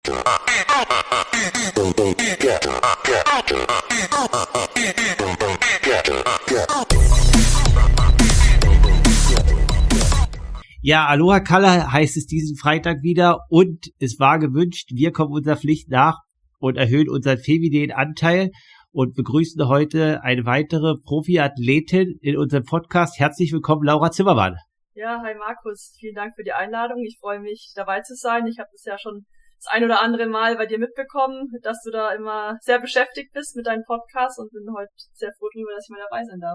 Ja, Aloha Kala heißt es diesen Freitag wieder und es war gewünscht, wir kommen unserer Pflicht nach und erhöhen unseren femininen Anteil und begrüßen heute eine weitere Profiathletin in unserem Podcast. Herzlich willkommen, Laura Zimmermann. Ja, hi Markus, vielen Dank für die Einladung. Ich freue mich, dabei zu sein. Ich habe das ja schon das ein oder andere Mal bei dir mitbekommen, dass du da immer sehr beschäftigt bist mit deinem Podcast und bin heute sehr froh darüber, dass ich mal dabei sein darf.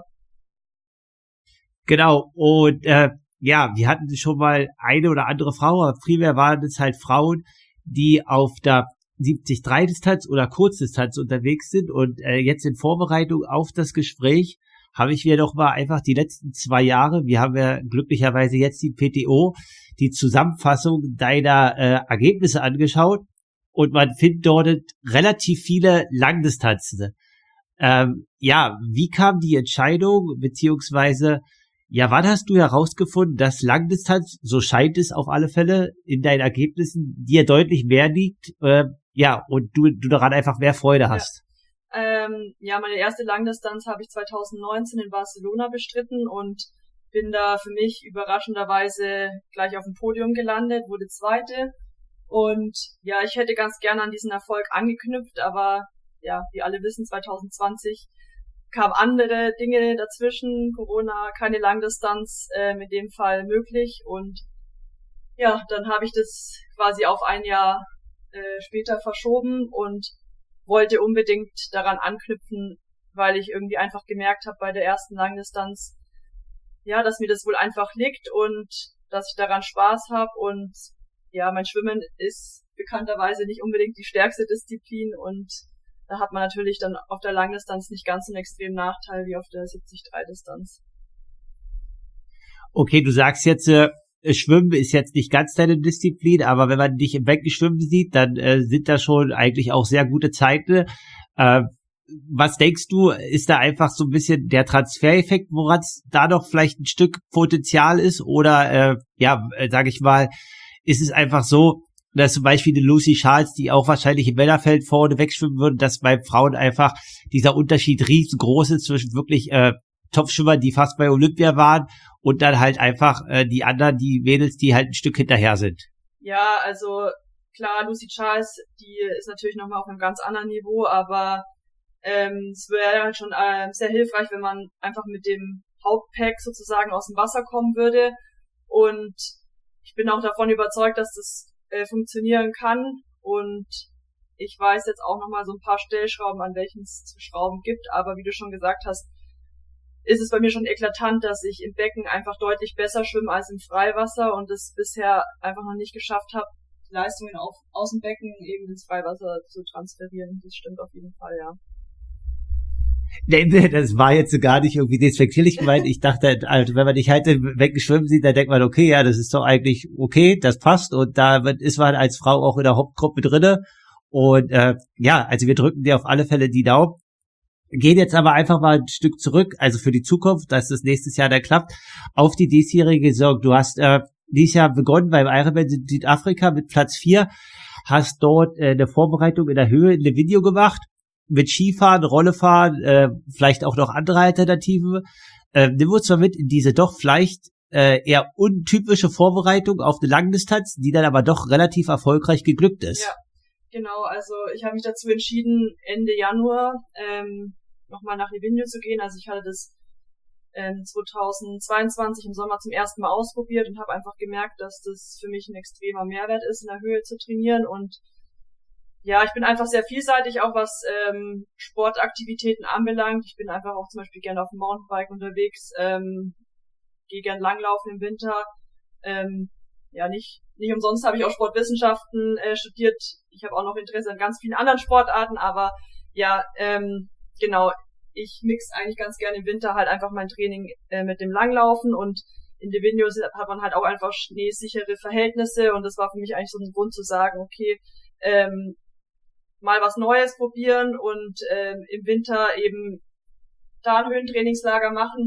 Genau, und ja, wir hatten schon mal eine oder andere Frau, aber primär waren es halt Frauen, die auf der 73-Distanz oder Kurzdistanz unterwegs sind und jetzt in Vorbereitung auf das Gespräch habe ich mir doch mal einfach die letzten 2 Jahre, wir haben ja glücklicherweise jetzt die PTO, die Zusammenfassung deiner Ergebnisse angeschaut und man findet dort relativ viele Langdistanzen. Ja, wie kam die Entscheidung, beziehungsweise ja, wann hast du herausgefunden, dass Langdistanz, so scheint es auf alle Fälle, in deinen Ergebnissen dir deutlich mehr liegt, ja, und du daran einfach mehr Freude hast? Ja, meine erste Langdistanz habe ich 2019 in Barcelona bestritten und bin da für mich überraschenderweise gleich auf dem Podium gelandet, wurde Zweite. Und ja, ich hätte ganz gerne an diesen Erfolg angeknüpft, aber ja, wie alle wissen, 2020 kamen andere Dinge dazwischen, Corona, keine Langdistanz in dem Fall möglich und ja, dann habe ich das quasi auf ein Jahr später verschoben und wollte unbedingt daran anknüpfen, weil ich irgendwie einfach gemerkt habe bei der ersten Langdistanz, ja, dass mir das wohl einfach liegt und dass ich daran Spaß habe und ja, mein Schwimmen ist bekannterweise nicht unbedingt die stärkste Disziplin und da hat man natürlich dann auf der Langdistanz nicht ganz so einen extremen Nachteil wie auf der 73-Distanz. Okay, du sagst jetzt, Schwimmen ist jetzt nicht ganz deine Disziplin, aber wenn man dich im Becken schwimmen sieht, dann sind da schon eigentlich auch sehr gute Zeiten. Was denkst du, ist da einfach so ein bisschen der Transfereffekt, woran es da noch vielleicht ein Stück Potenzial ist? Oder, sage ich mal, ist es einfach so, dass zum Beispiel die Lucy Charles, die auch wahrscheinlich im Männerfeld vorne wegschwimmen würde, dass bei Frauen einfach dieser Unterschied riesengroß ist zwischen wirklich Top-Schwimmern, die fast bei Olympia waren und dann halt einfach die anderen, die Mädels, die halt ein Stück hinterher sind. Ja, also klar, Lucy Charles, die ist natürlich nochmal auf einem ganz anderen Niveau, aber es wäre halt schon sehr hilfreich, wenn man einfach mit dem Hauptpack sozusagen aus dem Wasser kommen würde und ich bin auch davon überzeugt, dass das funktionieren kann und ich weiß jetzt auch nochmal so ein paar Stellschrauben, an welchen es zu schrauben gibt, aber wie du schon gesagt hast, ist es bei mir schon eklatant, dass ich im Becken einfach deutlich besser schwimme als im Freiwasser und es bisher einfach noch nicht geschafft habe, die Leistungen aus dem Becken eben ins Freiwasser zu transferieren. Das stimmt auf jeden Fall, ja. Nee, das war jetzt gar nicht irgendwie despektierlich gemeint. Ich dachte, also wenn man dich halt weggeschwimmen sieht, dann denkt man, okay, ja, das ist doch eigentlich okay, das passt. Und da ist man als Frau auch in der Hauptgruppe drinne. Und ja, also wir drücken dir auf alle Fälle die Daumen. Gehen jetzt aber einfach mal ein Stück zurück, also für die Zukunft, dass das nächstes Jahr dann klappt, auf die diesjährige Saison. Du hast dieses Jahr begonnen beim Ironman Südafrika mit Platz 4, hast dort eine Vorbereitung in der Höhe in Livigno gemacht, mit Skifahren, Rollefahren, vielleicht auch noch andere Alternativen. Nimm uns mal mit in diese doch vielleicht eher untypische Vorbereitung auf eine Langdistanz, die dann aber doch relativ erfolgreich geglückt ist. Ja, genau. Also ich habe mich dazu entschieden, Ende Januar nochmal nach Livigno zu gehen. Also ich hatte das 2022 im Sommer zum ersten Mal ausprobiert und habe einfach gemerkt, dass das für mich ein extremer Mehrwert ist, in der Höhe zu trainieren und ja, ich bin einfach sehr vielseitig, auch was Sportaktivitäten anbelangt. Ich bin einfach auch zum Beispiel gerne auf dem Mountainbike unterwegs, gehe gern langlaufen im Winter. Ja, nicht umsonst habe ich auch Sportwissenschaften studiert. Ich habe auch noch Interesse an ganz vielen anderen Sportarten, aber ja, genau, ich mix eigentlich ganz gerne im Winter halt einfach mein Training mit dem Langlaufen und in Livigno hat man halt auch einfach schneesichere Verhältnisse und das war für mich eigentlich so ein Grund zu sagen, okay, mal was Neues probieren und im Winter eben da ein Höhentrainingslager machen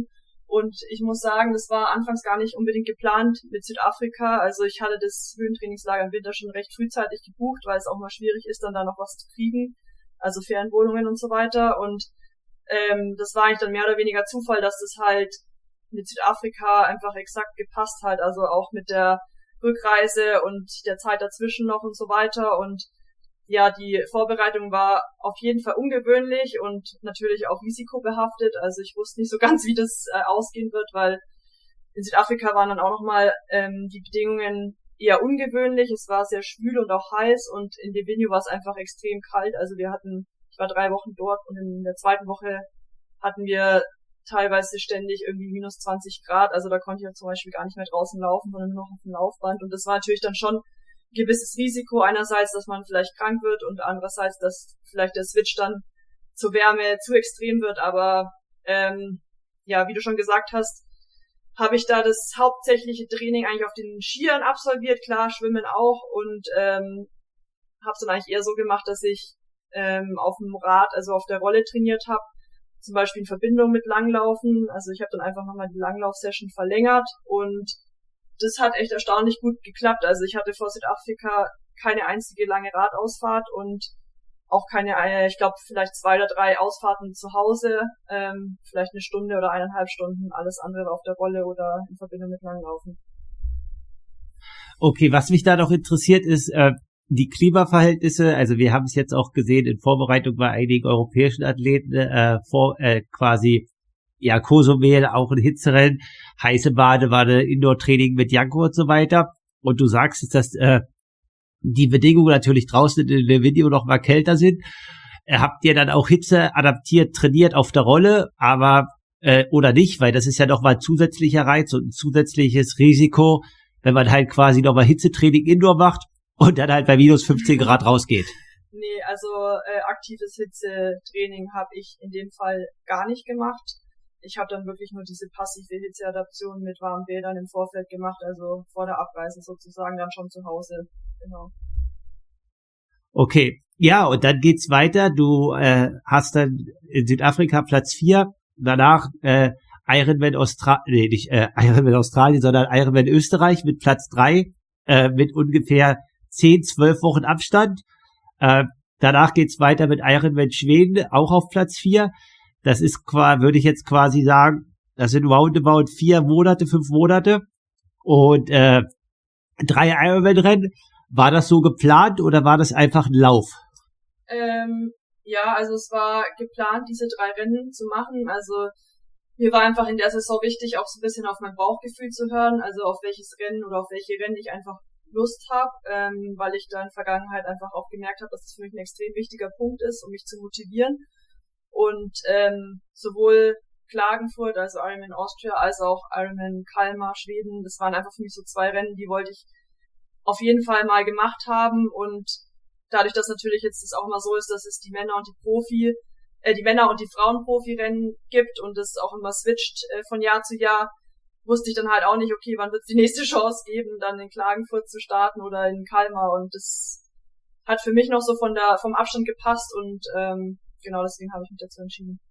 Und ich muss sagen, das war anfangs gar nicht unbedingt geplant mit Südafrika. Also ich hatte das Höhentrainingslager im Winter schon recht frühzeitig gebucht, weil es auch mal schwierig ist, dann da noch was zu kriegen. Also Ferienwohnungen und so weiter. Und das war eigentlich dann mehr oder weniger Zufall, dass das halt mit Südafrika einfach exakt gepasst hat. Also auch mit der Rückreise und der Zeit dazwischen noch und so weiter. Und ja, die Vorbereitung war auf jeden Fall ungewöhnlich und natürlich auch risikobehaftet. Also ich wusste nicht so ganz, wie das ausgehen wird, weil in Südafrika waren dann auch nochmal die Bedingungen eher ungewöhnlich. Es war sehr schwül und auch heiß und in Livigno war es einfach extrem kalt. Also ich war 3 Wochen dort und in der zweiten Woche hatten wir teilweise ständig irgendwie minus 20 Grad. Also da konnte ich ja zum Beispiel gar nicht mehr draußen laufen, sondern nur noch auf dem Laufband. Und das war natürlich dann schon ein gewisses Risiko. Einerseits, dass man vielleicht krank wird und andererseits, dass vielleicht der Switch dann zur Wärme zu extrem wird. Aber ja, wie du schon gesagt hast, habe ich da das hauptsächliche Training eigentlich auf den Skiern absolviert. Klar, Schwimmen auch. Und habe es dann eigentlich eher so gemacht, dass ich auf dem Rad, also auf der Rolle trainiert habe. Zum Beispiel in Verbindung mit Langlaufen. Also ich habe dann einfach nochmal die Langlauf-Session verlängert und das hat echt erstaunlich gut geklappt. Also ich hatte vor Südafrika keine einzige lange Radausfahrt und auch keine, ich glaube vielleicht 2 oder 3 Ausfahrten zu Hause, vielleicht 1 Stunde oder 1,5 Stunden, alles andere war auf der Rolle oder in Verbindung mit Langlaufen. Okay, was mich da noch interessiert ist, die Klimaverhältnisse, also wir haben es jetzt auch gesehen in Vorbereitung bei einigen europäischen Athleten, quasi, ja, Cozumel, auch ein Hitzerennen, heiße Badewanne, Indoor-Training mit Janko und so weiter. Und du sagst, dass die Bedingungen natürlich draußen in dem Video noch mal kälter sind. Habt ihr dann auch Hitze adaptiert, trainiert auf der Rolle, aber oder nicht, weil das ist ja noch mal ein zusätzlicher Reiz und ein zusätzliches Risiko, wenn man halt quasi noch mal Hitzetraining Indoor macht und dann halt bei minus 15 Grad rausgeht. Nee, also aktives Hitzetraining habe ich in dem Fall gar nicht gemacht. Ich habe dann wirklich nur diese passive Hitzeadaption mit warmen Bädern im Vorfeld gemacht, also vor der Abreise sozusagen dann schon zu Hause. Genau. Okay, ja, und dann geht's weiter. Du hast dann in Südafrika Platz 4, danach Ironman Australien, nicht Ironman Australien, sondern Ironman Österreich mit Platz 3, mit ungefähr 10, 12 Wochen Abstand. Danach geht's weiter mit Ironman Schweden, auch auf Platz 4. Das ist, würde ich jetzt quasi sagen, das sind roundabout 4 Monate, 5 Monate und 3 Ironman-Rennen. War das so geplant oder war das einfach ein Lauf? Ja, also es war geplant, diese 3 Rennen zu machen. Also mir war einfach in der Saison wichtig, auch so ein bisschen auf mein Bauchgefühl zu hören, also auf welches Rennen oder auf welche Rennen ich einfach Lust habe, weil ich da in der Vergangenheit einfach auch gemerkt habe, dass es für mich ein extrem wichtiger Punkt ist, um mich zu motivieren. Und sowohl Klagenfurt, also Ironman Austria, als auch Ironman Kalmar, Schweden, das waren einfach für mich so 2 Rennen, die wollte ich auf jeden Fall mal gemacht haben. Und dadurch, dass natürlich jetzt es auch immer so ist, dass es die Männer und die Männer und die Frauen-Profi-Rennen gibt und das auch immer switcht von Jahr zu Jahr, wusste ich dann halt auch nicht, okay, wann wird es die nächste Chance geben, dann in Klagenfurt zu starten oder in Kalmar. Und das hat für mich noch so vom Abstand gepasst und genau deswegen habe ich mich dazu entschieden.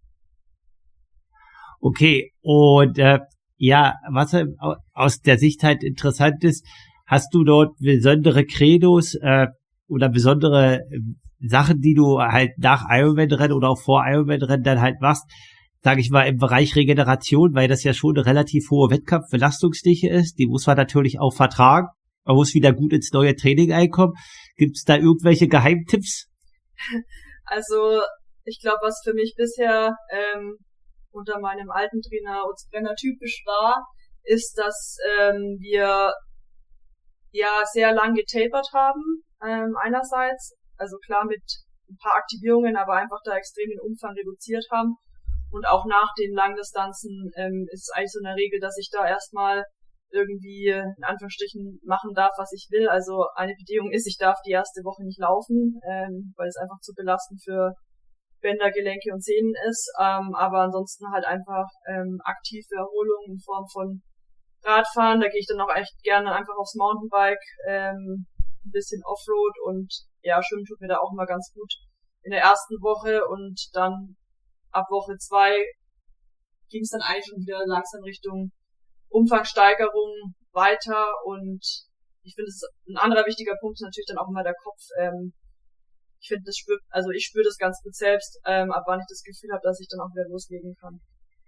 Okay, und ja, was aus der Sicht halt interessant ist, hast du dort besondere Credos oder besondere Sachen, die du halt nach Ironman-Rennen oder auch vor Ironman-Rennen dann halt machst, sage ich mal, im Bereich Regeneration, weil das ja schon eine relativ hohe Wettkampfbelastungsdichte ist. Die muss man natürlich auch vertragen. Man muss wieder gut ins neue Training einkommen. Gibt es da irgendwelche Geheimtipps? Also ich glaube, was für mich bisher unter meinem alten Trainer Utz Brenner typisch war, ist, dass wir ja sehr lang getapert haben, einerseits, also klar mit ein paar Aktivierungen, aber einfach da extrem den Umfang reduziert haben. Und auch nach den Langdistanzen ist eigentlich so eine Regel, dass ich da erstmal irgendwie in Anführungsstrichen machen darf, was ich will. Also eine Bedingung ist, ich darf die erste Woche nicht laufen, weil es einfach zu belastend für Bänder, Gelenke und Sehnen ist. Aber ansonsten halt einfach aktive Erholung in Form von Radfahren. Da gehe ich dann auch echt gerne einfach aufs Mountainbike, ein bisschen Offroad und ja, Schwimmen tut mir da auch immer ganz gut in der ersten Woche und dann ab Woche 2 ging es dann eigentlich schon wieder langsam Richtung Umfangssteigerung weiter und ich finde, ein anderer wichtiger Punkt ist natürlich dann auch immer der Kopf. Ich finde, ich spüre das ganz gut selbst, ab wann ich das Gefühl habe, dass ich dann auch wieder loslegen kann.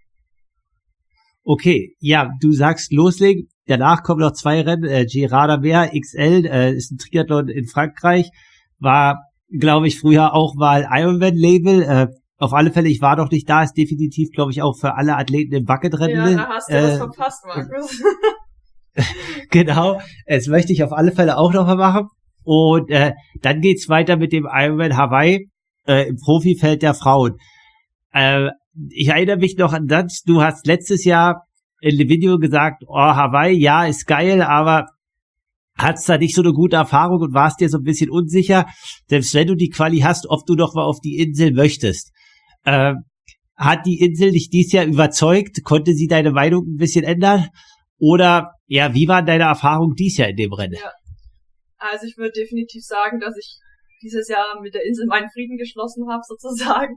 Okay, ja, du sagst loslegen. Danach kommen noch 2 Rennen. Girard d'Amer XL ist ein Triathlon in Frankreich. War, glaube ich, früher auch mal Ironman-Label. Auf alle Fälle, ich war noch nicht da. Ist definitiv, glaube ich, auch für alle Athleten im Bucketrennen. Ja, da hast du was verpasst, Markus. Genau, das möchte ich auf alle Fälle auch noch mal machen. Und dann geht's weiter mit dem Ironman Hawaii im Profifeld der Frauen. Ich erinnere mich noch an das, du hast letztes Jahr in dem Video gesagt, oh, Hawaii, ja, ist geil, aber hattest da nicht so eine gute Erfahrung und warst dir so ein bisschen unsicher, selbst wenn du die Quali hast, ob du noch mal auf die Insel möchtest. Hat die Insel dich dieses Jahr überzeugt? Konnte sie deine Meinung ein bisschen ändern? Oder, ja, wie war deine Erfahrung dieses Jahr in dem Rennen? Ja. Also ich würde definitiv sagen, dass ich dieses Jahr mit der Insel meinen Frieden geschlossen habe, sozusagen.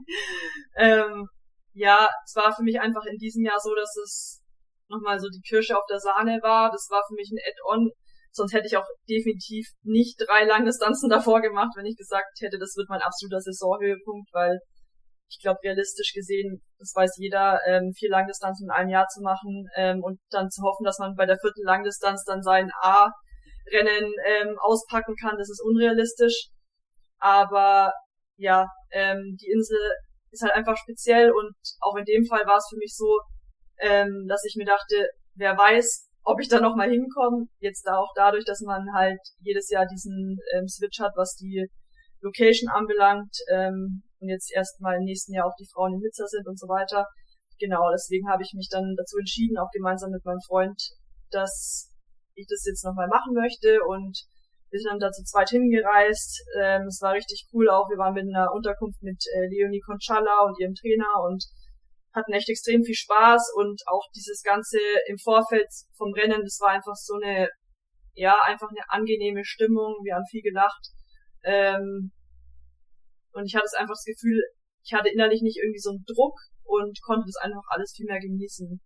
Ja, es war für mich einfach in diesem Jahr so, dass es nochmal so die Kirsche auf der Sahne war. Das war für mich ein Add-on. Sonst hätte ich auch definitiv nicht 3 Langdistanzen davor gemacht, wenn ich gesagt hätte, das wird mein absoluter Saisonhöhepunkt, weil ich glaube, realistisch gesehen, das weiß jeder, 4 Langdistanzen in einem Jahr zu machen und dann zu hoffen, dass man bei der 4. Langdistanz dann sein A-Rennen auspacken kann, das ist unrealistisch. Aber ja, die Insel ist halt einfach speziell und auch in dem Fall war es für mich so, dass ich mir dachte, wer weiß, ob ich da noch mal hinkomme. Jetzt da auch dadurch, dass man halt jedes Jahr diesen Switch hat, was die Location anbelangt und jetzt erstmal im nächsten Jahr auch die Frauen in Nizza sind und so weiter. Genau, deswegen habe ich mich dann dazu entschieden, auch gemeinsam mit meinem Freund, dass ich das jetzt nochmal machen möchte und wir sind dann da zu zweit hingereist. Es war richtig cool auch. Wir waren mit einer Unterkunft mit Leonie Conchala und ihrem Trainer und hatten echt extrem viel Spaß und auch dieses Ganze im Vorfeld vom Rennen, das war einfach so eine, ja, einfach eine angenehme Stimmung. Wir haben viel gelacht. Und ich hatte einfach das Gefühl, ich hatte innerlich nicht irgendwie so einen Druck und konnte das einfach alles viel mehr genießen.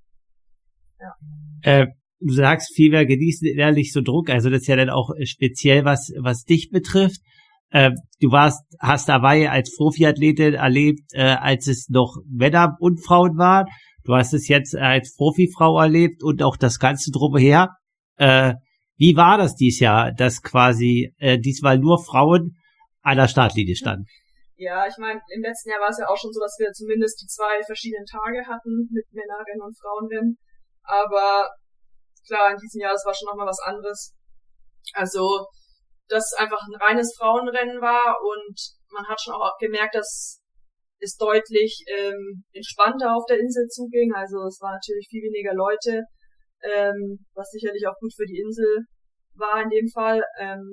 Ja. Du sagst viel mehr genießen, innerlich so Druck, also das ist ja dann auch speziell, was dich betrifft. Du hast dabei als Profiathletin erlebt, als es noch Männer und Frauen waren. Du hast es jetzt als Profifrau erlebt und auch das Ganze drumher. Wie war das dieses Jahr, dass quasi diesmal nur Frauen an der Startlinie standen? Ja, ich meine, im letzten Jahr war es ja auch schon so, dass wir zumindest die 2 verschiedenen Tage hatten mit Männerrennen und Frauenrennen. Aber klar, in diesem Jahr, das war schon nochmal was anderes. Also, dass es einfach ein reines Frauenrennen war und man hat schon auch gemerkt, dass es deutlich entspannter auf der Insel zuging. Also es war natürlich viel weniger Leute, was sicherlich auch gut für die Insel war in dem Fall.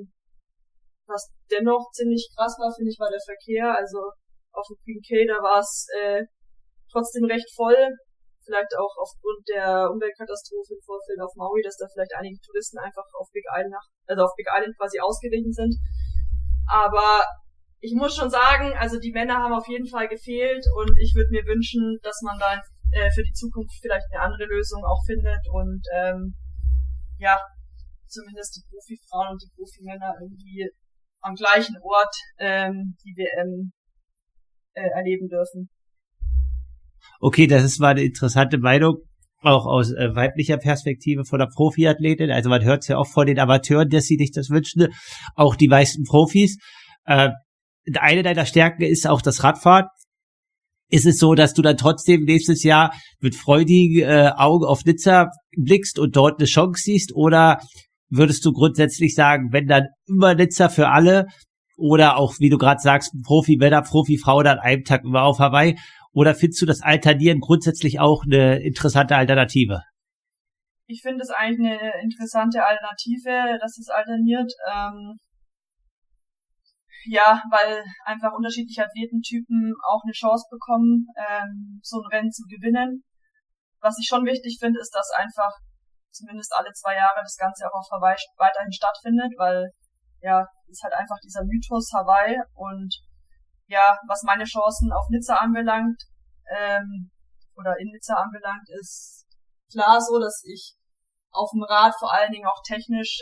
Was dennoch ziemlich krass war, finde ich, war der Verkehr. Also auf dem Queen Cay, da war es trotzdem recht voll. Vielleicht auch aufgrund der Umweltkatastrophe im Vorfeld auf Maui, dass da vielleicht einige Touristen einfach auf Big Island quasi ausgewichen sind. Aber ich muss schon sagen, also die Männer haben auf jeden Fall gefehlt und ich würde mir wünschen, dass man da für die Zukunft vielleicht eine andere Lösung auch findet und ja, zumindest die Profifrauen und die Profimänner irgendwie am gleichen Ort die WM erleben dürfen. Okay, das war eine interessante Meinung, auch aus weiblicher Perspektive von der Profiathletin. Also man hört es ja auch von den Amateuren, dass sie sich das wünschen, auch die meisten Profis. Eine deiner Stärken ist auch das Radfahren. Ist es so, dass du dann trotzdem nächstes Jahr mit freudigen Augen auf Nizza blickst und dort eine Chance siehst? Oder würdest du grundsätzlich sagen, wenn dann immer Nizza für alle oder auch, wie du gerade sagst, Profi-Männer, Profi-Frauen an einem Tag immer auf Hawaii? Oder findest du das Alternieren grundsätzlich auch eine interessante Alternative? Ich finde es eigentlich eine interessante Alternative, dass es alterniert. Ja, weil einfach unterschiedliche Athletentypen auch eine Chance bekommen, so ein Rennen zu gewinnen. Was ich schon wichtig finde, ist, dass einfach zumindest alle 2 Jahre das Ganze auch auf Hawaii weiterhin stattfindet, weil ja, ist halt einfach dieser Mythos Hawaii und ja, was meine Chancen auf Nizza anbelangt, oder in Nizza anbelangt, ist klar so, dass ich auf dem Rad vor allen Dingen auch technisch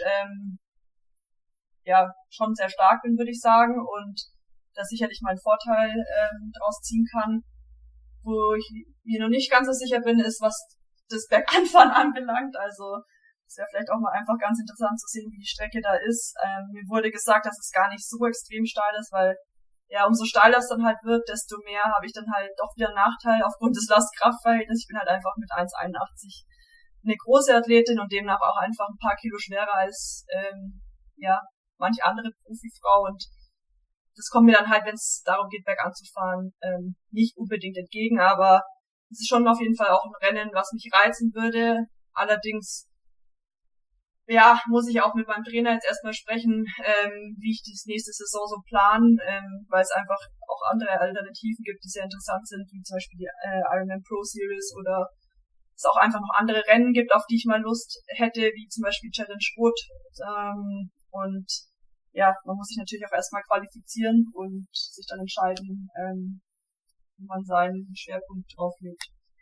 schon sehr stark bin, würde ich sagen, und da sicherlich meinen Vorteil draus ziehen kann. Wo ich mir noch nicht ganz so sicher bin, ist, was das Berganfahren anbelangt. Also es wäre vielleicht auch mal einfach ganz interessant zu sehen, wie die Strecke da ist. Mir wurde gesagt, dass es gar nicht so extrem steil ist, weil ja, umso steiler es dann halt wird, desto mehr habe ich dann halt doch wieder einen Nachteil aufgrund des Last-Kraft-Verhältnisses. Ich bin halt einfach mit 1,81 eine große Athletin und demnach auch einfach ein paar Kilo schwerer als manch andere Profifrau, und das kommt mir dann halt, wenn es darum geht, bergan zu fahren, nicht unbedingt entgegen, aber es ist schon auf jeden Fall auch ein Rennen, was mich reizen würde. Allerdings muss ich auch mit meinem Trainer jetzt erstmal sprechen, wie ich die nächste Saison so planen, weil es einfach auch andere Alternativen gibt, die sehr interessant sind, wie zum Beispiel die Ironman Pro Series, oder es auch einfach noch andere Rennen gibt, auf die ich mal Lust hätte, wie zum Beispiel Challenge Rot. Und ja, man muss sich natürlich auch erstmal qualifizieren und sich dann entscheiden, wo man seinen Schwerpunkt drauf legt.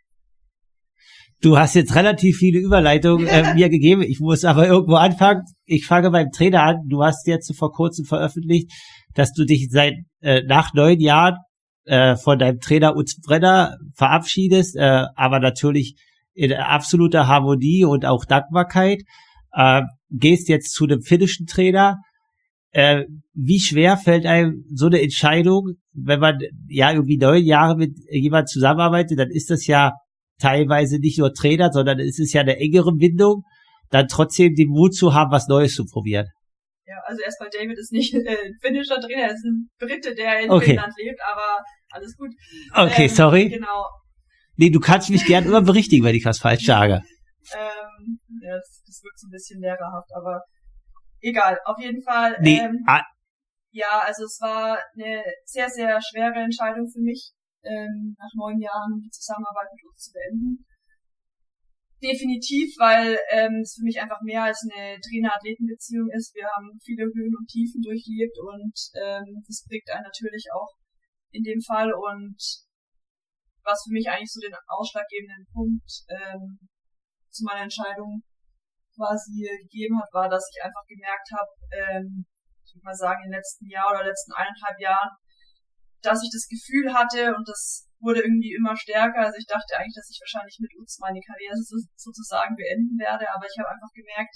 Du hast jetzt relativ viele Überleitungen mir gegeben. Ich muss aber irgendwo anfangen. Ich fange beim Trainer an. Du hast jetzt vor kurzem veröffentlicht, dass du dich nach 9 Jahren von deinem Trainer Utz Brenner verabschiedest, aber natürlich in absoluter Harmonie und auch Dankbarkeit. Gehst jetzt zu einem finnischen Trainer. Wie schwer fällt einem so eine Entscheidung, wenn man irgendwie 9 Jahre mit jemandem zusammenarbeitet, dann ist das ja teilweise nicht nur Trainer, sondern es ist ja eine engere Bindung, dann trotzdem den Mut zu haben, was Neues zu probieren. Ja, also erstmal, David ist nicht ein finnischer Trainer, er ist ein Brite, der in Finnland lebt, aber alles gut. Okay, sorry. Genau. Nee, du kannst mich gern immer berichtigen, wenn ich was falsch sage. Das wirkt so ein bisschen lehrerhaft, aber egal, auf jeden Fall. Also es war eine sehr, sehr schwere Entscheidung für mich, nach 9 Jahren die Zusammenarbeit mit uns zu beenden. Definitiv, weil es für mich einfach mehr als eine Trainer-Athleten-Beziehung ist. Wir haben viele Höhen und Tiefen durchlebt und das prägt einen natürlich auch in dem Fall. Und was für mich eigentlich so den ausschlaggebenden Punkt zu meiner Entscheidung quasi gegeben hat, war, dass ich einfach gemerkt habe, ich würde mal sagen, im letzten Jahr oder letzten 1,5 Jahren, dass ich das Gefühl hatte, und das wurde irgendwie immer stärker, also ich dachte eigentlich, dass ich wahrscheinlich mit Utz meine Karriere sozusagen beenden werde, aber ich habe einfach gemerkt,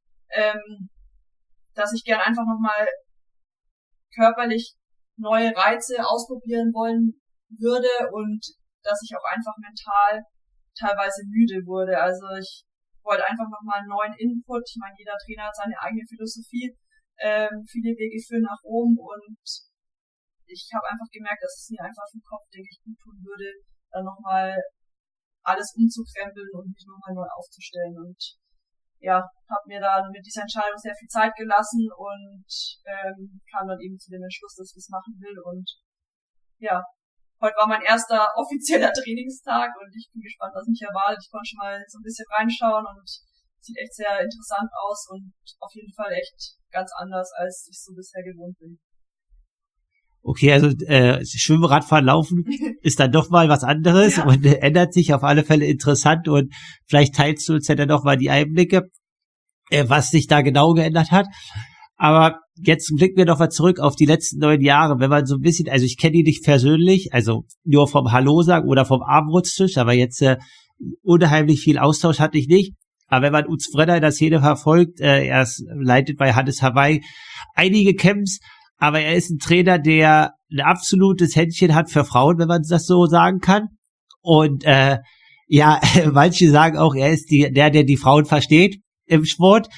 dass ich gern einfach nochmal körperlich neue Reize ausprobieren wollen würde und dass ich auch einfach mental teilweise müde wurde. Also ich wollte einfach nochmal einen neuen Input. Ich meine, jeder Trainer hat seine eigene Philosophie. Viele Wege führen nach oben, und ich habe einfach gemerkt, dass es mir einfach im Kopf, denke ich, gut tun würde, dann nochmal alles umzukrempeln und mich nochmal neu aufzustellen. Und ja, habe mir dann mit dieser Entscheidung sehr viel Zeit gelassen und kam dann eben zu dem Entschluss, dass ich das machen will. Und ja, heute war mein erster offizieller Trainingstag und ich bin gespannt, was mich erwartet. Ich konnte schon mal so ein bisschen reinschauen und sieht echt sehr interessant aus und auf jeden Fall echt ganz anders, als ich so bisher gewohnt bin. Okay, also Schwimmen, Radfahren, Laufen ist dann doch mal was anderes und ändert sich auf alle Fälle interessant, und vielleicht teilst du uns ja dann noch mal die Einblicke, was sich da genau geändert hat. Aber jetzt blicken wir doch mal zurück auf die letzten 9 Jahre, wenn man so ein bisschen, also ich kenne die nicht persönlich, also nur vom Hallo sagen oder vom Abendbrotstisch, aber jetzt unheimlich viel Austausch hatte ich nicht. Aber wenn man Utz Brenner in der Szene verfolgt, er leitet bei Hannes Hawaii einige Camps, aber er ist ein Trainer, der ein absolutes Händchen hat für Frauen, wenn man das so sagen kann. Und manche sagen auch, er ist der die Frauen versteht im Sport.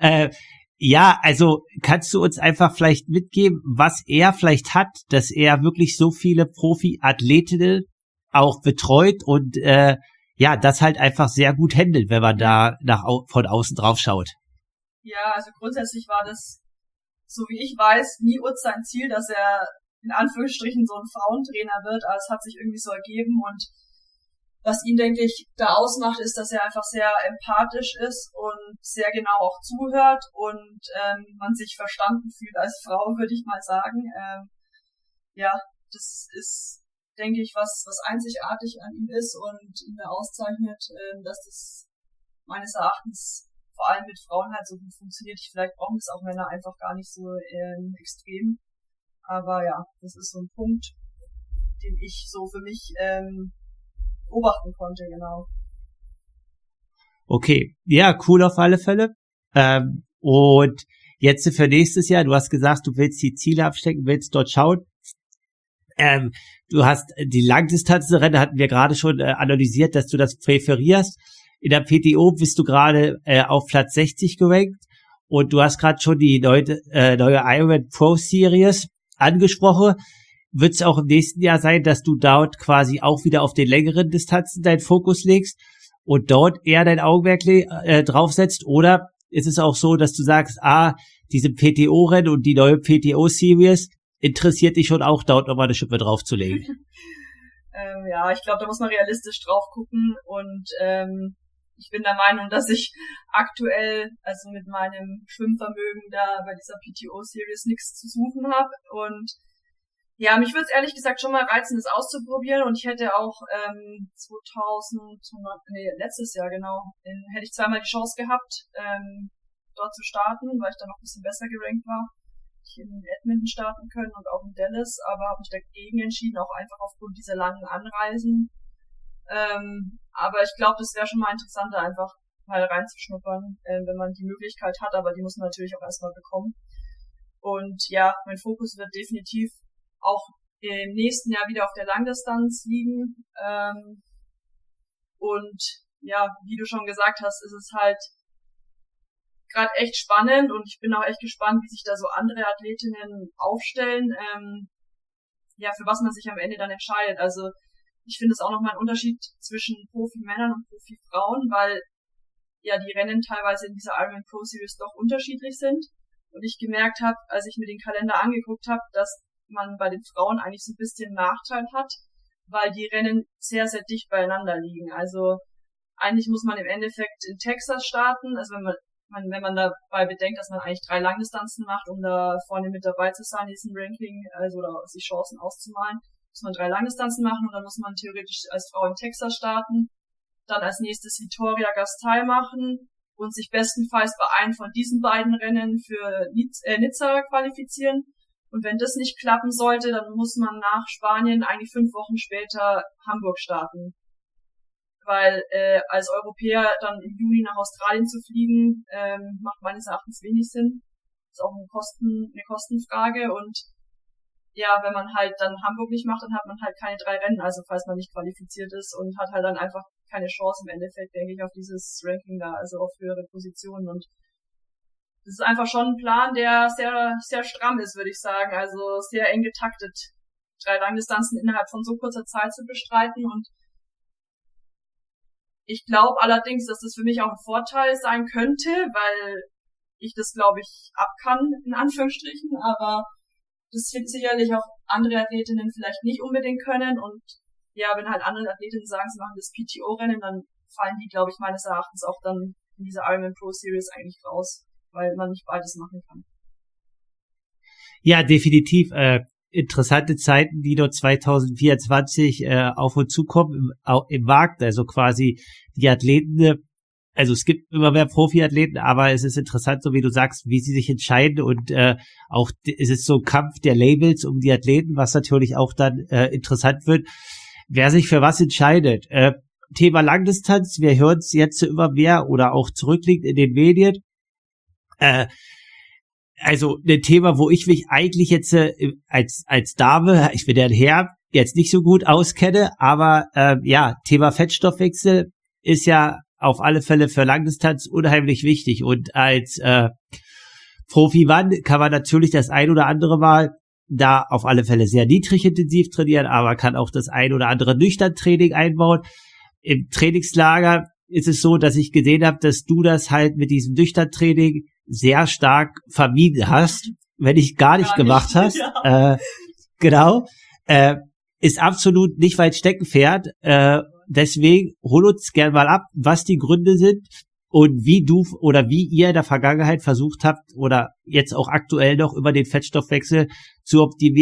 Also kannst du uns einfach vielleicht mitgeben, was er vielleicht hat, dass er wirklich so viele Profi-Athletinnen auch betreut und das halt einfach sehr gut handelt, wenn man da von außen drauf schaut. Ja, also grundsätzlich war das, so wie ich weiß, nie Utz sein Ziel, dass er in Anführungsstrichen so ein Frauentrainer wird, aber es hat sich irgendwie so ergeben, und was ihn, denke ich, da ausmacht, ist, dass er einfach sehr empathisch ist und sehr genau auch zuhört und man sich verstanden fühlt als Frau, würde ich mal sagen. Das ist denke ich, was einzigartig an ihm ist und ihn da auszeichnet, dass das meines Erachtens vor allem mit Frauen halt so gut funktioniert. Vielleicht brauchen das auch Männer einfach gar nicht so extrem. Aber ja, das ist so ein Punkt, den ich so für mich beobachten konnte, genau. Okay, ja, cool auf alle Fälle. Und jetzt für nächstes Jahr, du hast gesagt, du willst die Ziele abstecken, willst dort schauen. Du hast die Langdistanzrennen, hatten wir gerade schon analysiert, dass du das präferierst. In der PTO bist du gerade auf Platz 60 gerankt und du hast gerade schon die neue Ironman Pro Series angesprochen. Wird es auch im nächsten Jahr sein, dass du dort quasi auch wieder auf den längeren Distanzen deinen Fokus legst und dort eher dein Augenmerk draufsetzt? Oder ist es auch so, dass du sagst, diese PTO-Rennen und die neue PTO-Series interessiert dich schon auch, dort nochmal eine Schippe draufzulegen? Ja, ich glaube, da muss man realistisch drauf gucken und ich bin der Meinung, dass ich aktuell, also mit meinem Schwimmvermögen da bei dieser PTO-Series nichts zu suchen habe und ja, mich würde es ehrlich gesagt schon mal reizen, das auszuprobieren und ich hätte auch letztes Jahr genau, hätte ich zweimal die Chance gehabt, dort zu starten, weil ich da noch ein bisschen besser gerankt war. Ich in Edmonton starten können und auch in Dallas, aber habe mich dagegen entschieden, auch einfach aufgrund dieser langen Anreisen. Aber ich glaube, das wäre schon mal interessanter, einfach mal reinzuschnuppern, wenn man die Möglichkeit hat, aber die muss man natürlich auch erstmal bekommen. Und ja, mein Fokus wird definitiv auch im nächsten Jahr wieder auf der Langdistanz liegen. Und ja, wie du schon gesagt hast, ist es halt gerade echt spannend und ich bin auch echt gespannt, wie sich da so andere Athletinnen aufstellen, ja, für was man sich am Ende dann entscheidet. Also ich finde es auch nochmal ein Unterschied zwischen Profi-Männern und Profi-Frauen, weil ja die Rennen teilweise in dieser Ironman Pro Series doch unterschiedlich sind und ich gemerkt habe, als ich mir den Kalender angeguckt habe, dass man bei den Frauen eigentlich so ein bisschen Nachteil hat, weil die Rennen sehr, sehr dicht beieinander liegen. Also eigentlich muss man im Endeffekt in Texas starten, also wenn man dabei bedenkt, dass man eigentlich 3 Langdistanzen macht, um da vorne mit dabei zu sein, diesen Ranking, also oder sich Chancen auszumalen, muss man 3 Langdistanzen machen und dann muss man theoretisch als Frau in Texas starten, dann als nächstes Victoria Gasteiz machen und sich bestenfalls bei einem von diesen beiden Rennen für Nizza qualifizieren. Und wenn das nicht klappen sollte, dann muss man nach Spanien eigentlich 5 Wochen später Hamburg starten. Weil als Europäer dann im Juni nach Australien zu fliegen, macht meines Erachtens wenig Sinn. Ist auch eine Kostenfrage und ja, wenn man halt dann Hamburg nicht macht, dann hat man halt keine 3 Rennen, also falls man nicht qualifiziert ist und hat halt dann einfach keine Chance im Endeffekt, denke ich, auf dieses Ranking da, also auf höhere Positionen und das ist einfach schon ein Plan, der sehr, sehr stramm ist, würde ich sagen, also sehr eng getaktet, 3 Langdistanzen innerhalb von so kurzer Zeit zu bestreiten und ich glaube allerdings, dass das für mich auch ein Vorteil sein könnte, weil ich das, glaube ich, ab kann, in Anführungsstrichen, aber das wird sicherlich auch andere Athletinnen vielleicht nicht unbedingt können und ja, wenn halt andere Athletinnen sagen, sie machen das PTO-Rennen, dann fallen die, glaube ich, meines Erachtens auch dann in dieser Ironman Pro Series eigentlich raus, weil man nicht beides machen kann. Ja, definitiv. Interessante Zeiten, die dort 2024 auf uns zukommen im Markt, also quasi die Athleten, also es gibt immer mehr Profiathleten, aber es ist interessant, so wie du sagst, wie sie sich entscheiden und auch es ist so ein Kampf der Labels um die Athleten, was natürlich auch dann interessant wird, wer sich für was entscheidet. Thema Langdistanz, wir hören es jetzt immer mehr oder auch zurückliegt in den Medien. Also ein Thema, wo ich mich eigentlich jetzt als Dame, ich bin ja ein Herr, jetzt nicht so gut auskenne, aber ja, Thema Fettstoffwechsel ist ja auf alle Fälle für Langdistanz unheimlich wichtig und als Profi-Mann kann man natürlich das ein oder andere Mal da auf alle Fälle sehr niedrig intensiv trainieren, aber kann auch das ein oder andere Nüchtern-Training einbauen. Im Trainingslager ist es so, dass ich gesehen habe, dass du das halt mit diesem Nüchtern-Training sehr stark vermieden hast, wenn ich gar nicht gemacht hast. Ja. Genau. Ist absolut nicht weit Steckenpferd. Deswegen hol uns gern mal ab, was die Gründe sind und wie du oder wie ihr in der Vergangenheit versucht habt oder jetzt auch aktuell noch über den Fettstoffwechsel zu optimieren.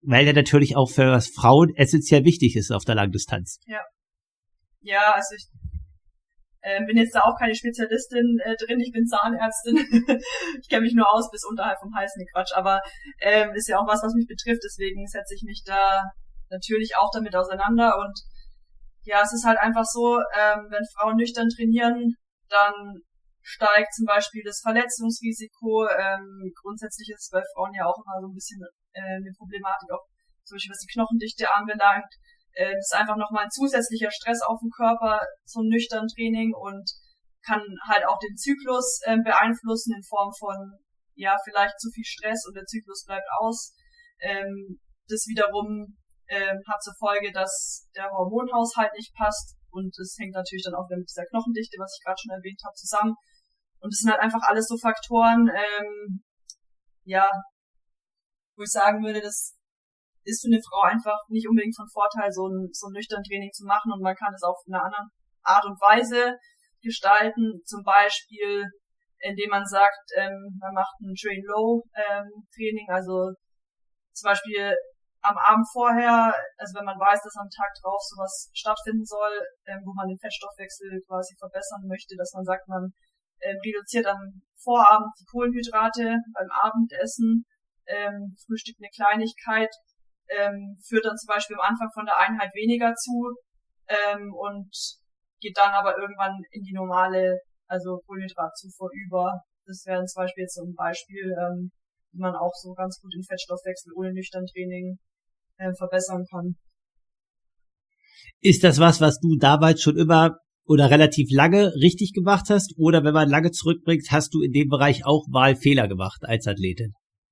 weil der natürlich auch für Frauen essentiell wichtig ist auf der Langdistanz. Ja, also ich bin jetzt da auch keine Spezialistin drin, ich bin Zahnärztin. Ich kenne mich nur aus bis unterhalb vom Hals, ne Quatsch, aber ist ja auch was mich betrifft, deswegen setze ich mich da natürlich auch damit auseinander. Und ja, es ist halt einfach so, wenn Frauen nüchtern trainieren, dann steigt zum Beispiel das Verletzungsrisiko. Grundsätzlich ist es bei Frauen ja auch immer so ein bisschen eine Problematik, auch zum Beispiel was die Knochendichte anbelangt. Das ist einfach nochmal ein zusätzlicher Stress auf den Körper, so ein nüchtern Training, und kann halt auch den Zyklus beeinflussen in Form von, ja, vielleicht zu viel Stress und der Zyklus bleibt aus. Das wiederum hat zur Folge, dass der Hormonhaushalt nicht passt, und es hängt natürlich dann auch wieder mit dieser Knochendichte, was ich gerade schon erwähnt habe, zusammen. Und es sind halt einfach alles so Faktoren, ja, wo ich sagen würde, das ist für eine Frau einfach nicht unbedingt von Vorteil, so ein nüchtern Training zu machen, und man kann es auf eine andere Art und Weise gestalten, zum Beispiel indem man sagt, man macht ein Train-Low Training, also zum Beispiel am Abend vorher, also wenn man weiß, dass am Tag drauf sowas stattfinden soll, wo man den Fettstoffwechsel quasi verbessern möchte, dass man sagt, man reduziert am Vorabend die Kohlenhydrate beim Abendessen, frühstückt eine Kleinigkeit, führt dann zum Beispiel am Anfang von der Einheit weniger zu und geht dann aber irgendwann in die normale, also Kohlenhydratzufuhr über. Das wäre zum Beispiel jetzt so ein Beispiel, wie man auch so ganz gut den Fettstoffwechsel ohne nüchtern Training verbessern kann. Ist das was du damals schon immer oder relativ lange richtig gemacht hast? Oder wenn man lange zurückbringt, hast du in dem Bereich auch mal Fehler gemacht als Athletin?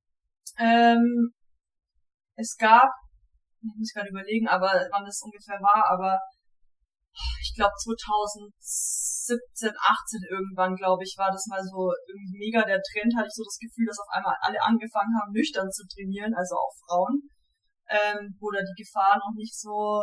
Es gab, ich muss gerade überlegen, aber wann das ungefähr war, aber ich glaube 2017, 18 irgendwann, glaube ich, war das mal so irgendwie mega der Trend, hatte ich so das Gefühl, dass auf einmal alle angefangen haben, nüchtern zu trainieren, also auch Frauen, wo da die Gefahr noch nicht so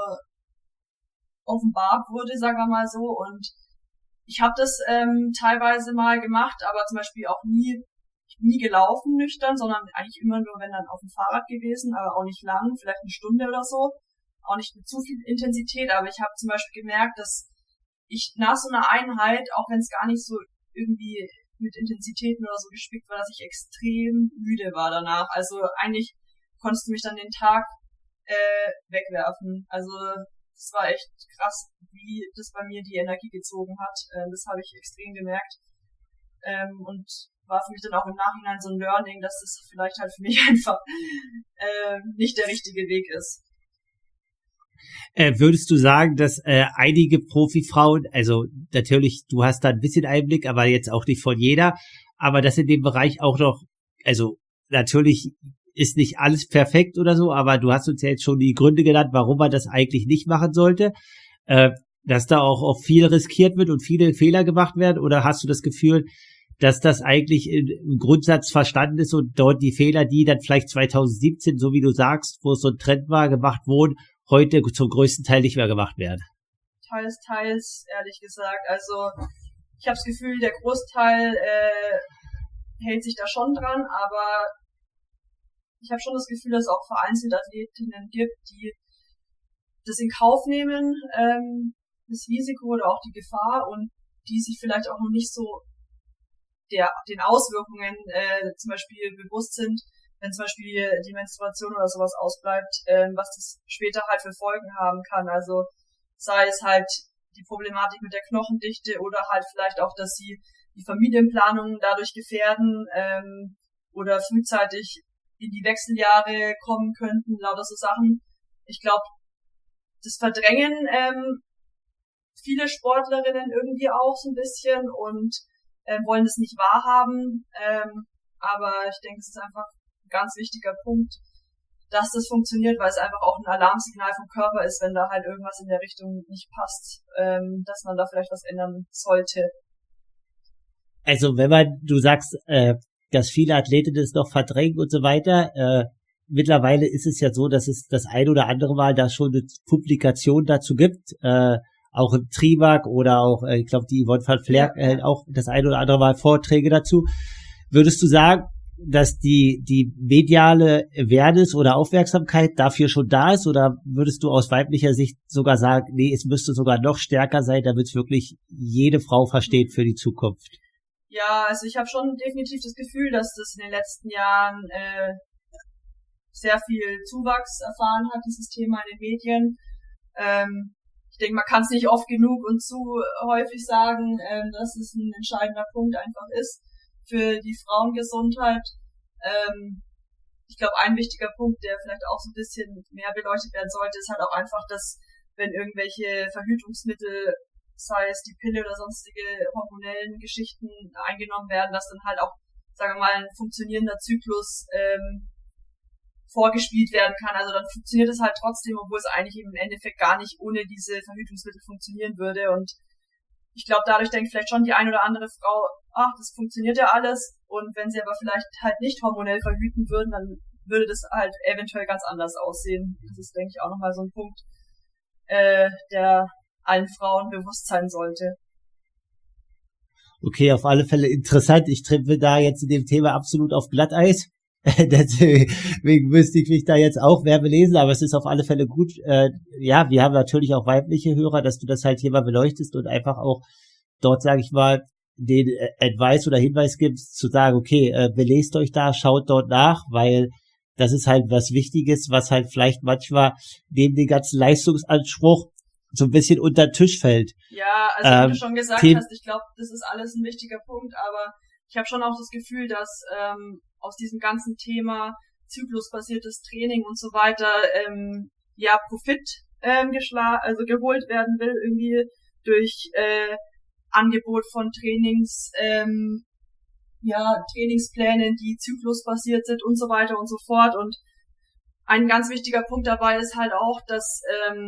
offenbart wurde, sagen wir mal so. Und ich habe das teilweise mal gemacht, aber zum Beispiel auch nie gelaufen nüchtern, sondern eigentlich immer nur, wenn dann auf dem Fahrrad gewesen, aber auch nicht lang, vielleicht eine Stunde oder so, auch nicht mit zu viel Intensität. Aber ich habe zum Beispiel gemerkt, dass ich nach so einer Einheit, auch wenn es gar nicht so irgendwie mit Intensitäten oder so gespickt war, dass ich extrem müde war danach. Also eigentlich konntest du mich dann den Tag wegwerfen. Also es war echt krass, wie das bei mir die Energie gezogen hat. Das habe ich extrem gemerkt. Und war für mich dann auch im Nachhinein so ein Learning, dass das vielleicht halt für mich einfach nicht der richtige Weg ist. Würdest du sagen, dass einige Profifrauen, also natürlich, du hast da ein bisschen Einblick, aber jetzt auch nicht von jeder, aber dass in dem Bereich auch noch, also natürlich ist nicht alles perfekt oder so, aber du hast uns ja jetzt schon die Gründe genannt, warum man das eigentlich nicht machen sollte, dass da auch viel riskiert wird und viele Fehler gemacht werden, oder hast du das Gefühl, dass das eigentlich im Grundsatz verstanden ist und dort die Fehler, die dann vielleicht 2017, so wie du sagst, wo es so ein Trend war, gemacht wurden, heute zum größten Teil nicht mehr gemacht werden? Teils, ehrlich gesagt. Also ich habe das Gefühl, der Großteil hält sich da schon dran, aber ich habe schon das Gefühl, dass es auch vereinzelt Athletinnen gibt, die das in Kauf nehmen, das Risiko oder auch die Gefahr, und die sich vielleicht auch noch nicht so den Auswirkungen zum Beispiel bewusst sind, wenn zum Beispiel die Menstruation oder sowas ausbleibt, was das später halt für Folgen haben kann. Also sei es halt die Problematik mit der Knochendichte oder halt vielleicht auch, dass sie die Familienplanung dadurch gefährden oder frühzeitig in die Wechseljahre kommen könnten, lauter so Sachen. Ich glaube, das verdrängen viele Sportlerinnen irgendwie auch so ein bisschen und wollen es nicht wahrhaben. Aber ich denke, es ist einfach ein ganz wichtiger Punkt, dass das funktioniert, weil es einfach auch ein Alarmsignal vom Körper ist, wenn da halt irgendwas in der Richtung nicht passt, dass man da vielleicht was ändern sollte. Also du sagst, dass viele Athleten das noch verdrängen und so weiter, mittlerweile ist es ja so, dass es das ein oder andere Mal da schon eine Publikation dazu gibt, auch im Trimark oder auch, ich glaube, die Yvonne van Vlerk hält auch das ein oder andere Mal Vorträge dazu. Würdest du sagen, dass die mediale Awareness oder Aufmerksamkeit dafür schon da ist, oder würdest du aus weiblicher Sicht sogar sagen, nee, es müsste sogar noch stärker sein, damit es wirklich jede Frau versteht für die Zukunft? Ja, also ich habe schon definitiv das Gefühl, dass das in den letzten Jahren sehr viel Zuwachs erfahren hat, dieses Thema in den Medien. Ich denke, man kann es nicht oft genug und zu häufig sagen, dass es ein entscheidender Punkt einfach ist für die Frauengesundheit. Ich glaube, ein wichtiger Punkt, der vielleicht auch so ein bisschen mehr beleuchtet werden sollte, ist halt auch einfach, dass wenn irgendwelche Verhütungsmittel, sei es die Pille oder sonstige hormonellen Geschichten eingenommen werden, dass dann halt auch, sagen wir mal, ein funktionierender Zyklus vorgespielt werden kann. Also dann funktioniert es halt trotzdem, obwohl es eigentlich im Endeffekt gar nicht ohne diese Verhütungsmittel funktionieren würde. Und ich glaube, dadurch denkt vielleicht schon die eine oder andere Frau, ach, das funktioniert ja alles. Und wenn sie aber vielleicht halt nicht hormonell verhüten würden, dann würde das halt eventuell ganz anders aussehen. Das ist, denke ich, auch nochmal so ein Punkt, der allen Frauen bewusst sein sollte. Okay, auf alle Fälle interessant. Ich trippe da jetzt in dem Thema absolut auf Glatteis. Deswegen müsste ich mich da jetzt auch mehr belesen, aber es ist auf alle Fälle gut. Ja, wir haben natürlich auch weibliche Hörer, dass du das halt hier mal beleuchtest und einfach auch dort, sage ich mal, den Advice oder Hinweis gibst, zu sagen, okay, belest euch da, schaut dort nach, weil das ist halt was Wichtiges, was halt vielleicht manchmal neben dem ganzen Leistungsanspruch so ein bisschen unter den Tisch fällt. Ja, also wie du schon gesagt hast, ich glaube, das ist alles ein wichtiger Punkt, aber ich habe schon auch das Gefühl, dass aus diesem ganzen Thema zyklusbasiertes Training und so weiter ja Profit geholt werden will, irgendwie durch Angebot von Trainings, ja, Trainingsplänen, die zyklusbasiert sind und so weiter und so fort. Und ein ganz wichtiger Punkt dabei ist halt auch, dass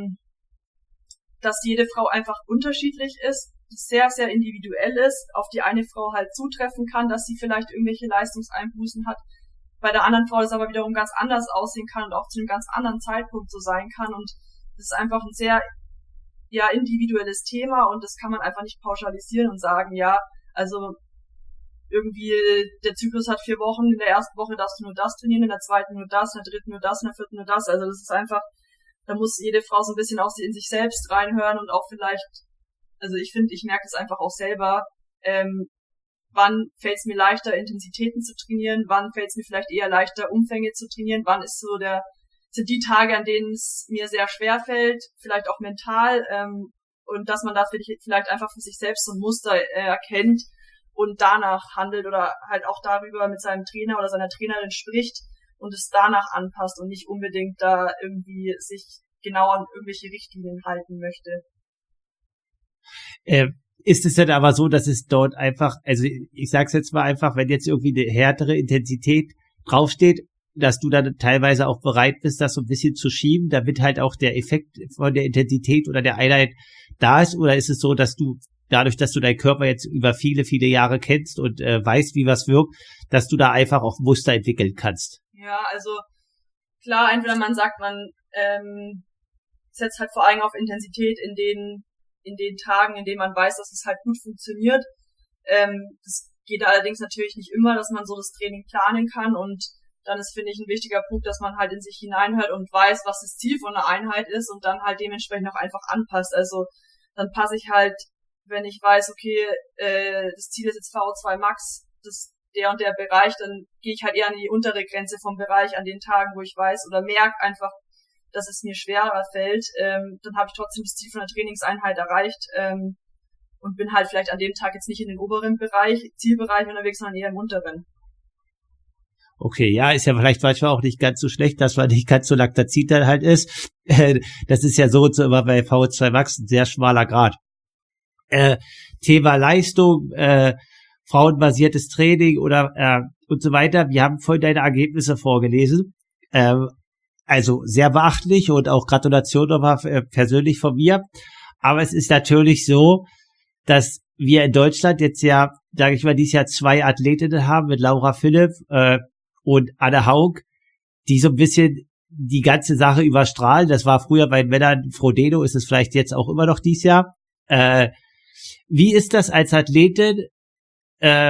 jede Frau einfach unterschiedlich ist, sehr, sehr individuell ist, auf die eine Frau halt zutreffen kann, dass sie vielleicht irgendwelche Leistungseinbußen hat, bei der anderen Frau das aber wiederum ganz anders aussehen kann und auch zu einem ganz anderen Zeitpunkt so sein kann. Und das ist einfach ein sehr, ja, individuelles Thema und das kann man einfach nicht pauschalisieren und sagen, ja, also irgendwie der Zyklus hat 4 Wochen, in der ersten Woche darfst du nur das trainieren, in der zweiten nur das, in der dritten nur das, in der vierten nur das. Also das ist einfach, da muss jede Frau so ein bisschen auch in sich selbst reinhören und auch vielleicht, also ich finde, ich merke es einfach auch selber, wann fällt es mir leichter, Intensitäten zu trainieren, wann fällt es mir vielleicht eher leichter, Umfänge zu trainieren, wann ist so sind die Tage, an denen es mir sehr schwer fällt, vielleicht auch mental, und dass man da vielleicht einfach für sich selbst so ein Muster erkennt und danach handelt oder halt auch darüber mit seinem Trainer oder seiner Trainerin spricht und es danach anpasst und nicht unbedingt da irgendwie sich genau an irgendwelche Richtlinien halten möchte. Ist es denn aber so, dass es dort einfach, also ich sag's jetzt mal einfach, wenn jetzt irgendwie eine härtere Intensität draufsteht, dass du dann teilweise auch bereit bist, das so ein bisschen zu schieben, damit halt auch der Effekt von der Intensität oder der Einheit da ist? Oder ist es so, dass du dadurch, dass du deinen Körper jetzt über viele, viele Jahre kennst und weißt, wie was wirkt, dass du da einfach auch Muster entwickeln kannst? Ja, also klar, entweder man sagt, man setzt halt vor allem auf Intensität in den Tagen, in denen man weiß, dass es halt gut funktioniert. Das geht allerdings natürlich nicht immer, dass man so das Training planen kann und dann ist, finde ich, ein wichtiger Punkt, dass man halt in sich hineinhört und weiß, was das Ziel von einer Einheit ist und dann halt dementsprechend auch einfach anpasst. Also dann passe ich halt, wenn ich weiß, okay, das Ziel ist jetzt VO2 Max, der und der Bereich, dann gehe ich halt eher an die untere Grenze vom Bereich an den Tagen, wo ich weiß oder merke einfach, dass es mir schwerer fällt, dann habe ich trotzdem das Ziel von der Trainingseinheit erreicht und bin halt vielleicht an dem Tag jetzt nicht in den oberen Zielbereich unterwegs, sondern eher im unteren. Okay, ja, ist ja vielleicht manchmal auch nicht ganz so schlecht, dass man nicht ganz so Lactazid dann halt ist. Das ist ja so und so immer bei VO2 Max ein sehr schmaler Grad. Thema Leistung, frauenbasiertes Training oder und so weiter. Wir haben vorhin deine Ergebnisse vorgelesen. Also sehr beachtlich und auch Gratulation nochmal persönlich von mir. Aber es ist natürlich so, dass wir in Deutschland jetzt ja, sage ich mal, dieses Jahr 2 Athletinnen haben mit Laura Philipp und Anne Haug, die so ein bisschen die ganze Sache überstrahlen. Das war früher bei den Männern Frodeno, ist es vielleicht jetzt auch immer noch dieses Jahr. Wie ist das als Athletin